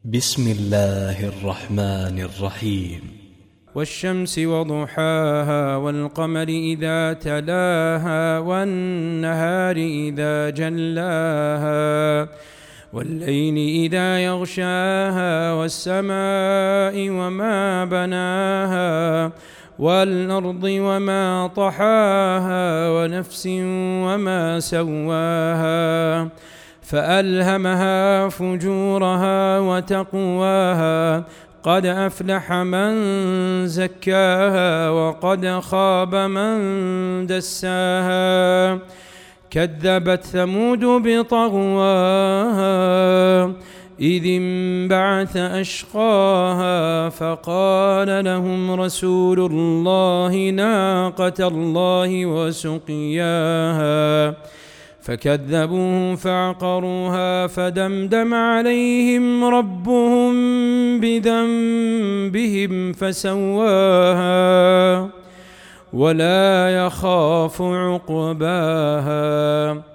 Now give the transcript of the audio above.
بسم الله الرحمن الرحيم. والشمس وضحاها والقمر إذا تلاها والنهار إذا جلاها والليل إذا يغشاها والسماء وما بناها والأرض وما طحاها ونفس وما سواها فألهمها فجورها وتقواها قد أفلح من زكاها وقد خاب من دساها كذبت ثمود بطغواها إذ انبعث أشقاها فقال لهم رسول الله ناقة الله وسقياها فكذبوه فعقروها فدمدم عليهم ربهم بذنبهم فسواها ولا يخاف عقباها.